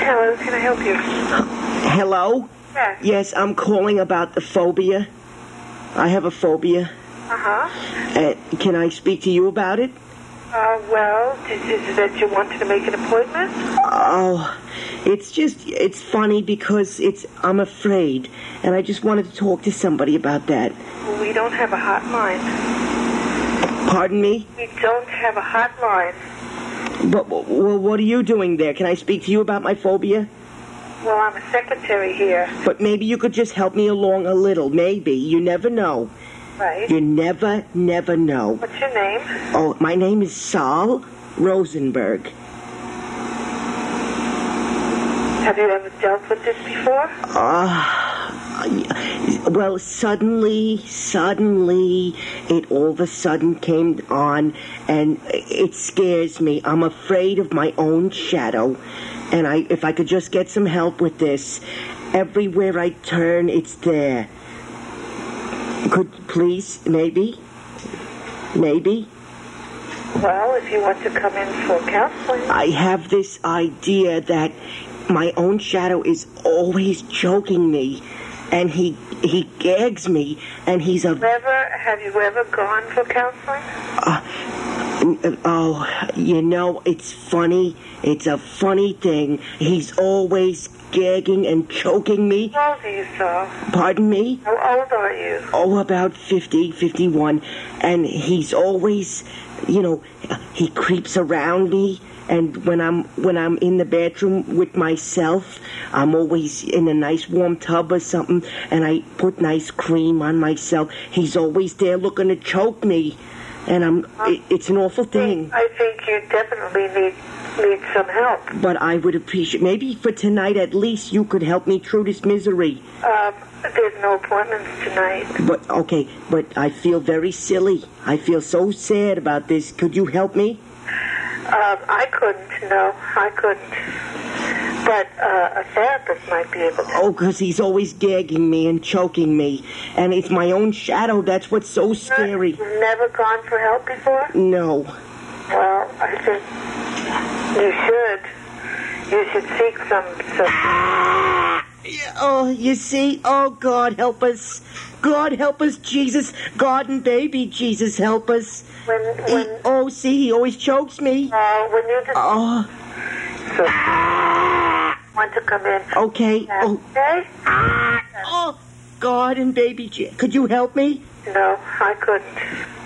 Hello, can I help you? Hello? Yes. Yes, I'm calling about the phobia. I have a phobia. Uh-huh. Can I speak to you about it? Well, is it that you wanted to make an appointment? Oh, it's funny because I'm afraid, and I just wanted to talk to somebody about that. We don't have a hotline. Pardon me? We don't have a hotline. But well, what are you doing there? Can I speak to you about my phobia? Well, I'm a secretary here. But maybe you could just help me along a little. Maybe. You never know. Right. You never know. What's your name? Oh, my name is Saul Rosenberg. Have you ever dealt with this before? Well, suddenly, it all of a sudden came on, and it scares me. I'm afraid of my own shadow, and if I could just get some help with this, everywhere I turn, it's there. Please, maybe? Well, if you want to come in for counseling. I have this idea that my own shadow is always choking me, and he gags me, and he's a... Have you ever gone for counseling? It's funny. It's a funny thing. He's always gagging and choking me. How old are you, Saul? Pardon me? How old are you? Oh, about 50, 51. And he's always, he creeps around me. And when I'm in the bathroom with myself, I'm always in a nice warm tub or something, and I put nice cream on myself. He's always there looking to choke me, and it's an awful thing. I think you definitely need some help. But I would appreciate, maybe for tonight at least, you could help me through this misery. There's no appointments tonight. But I feel very silly. I feel so sad about this. Could you help me? I couldn't. No, I couldn't. But a therapist might be able to. Oh, because he's always gagging me and choking me. And it's my own shadow. That's what's so scary. You've never gone for help before? No. Well, I think you should. You should seek some... Oh, you see? Oh, God help us. God help us, Jesus. God and baby Jesus help us. He always chokes me. When you just... So, want to come in. Okay. Okay? Oh, God and baby Jesus. Could you help me? No, I couldn't.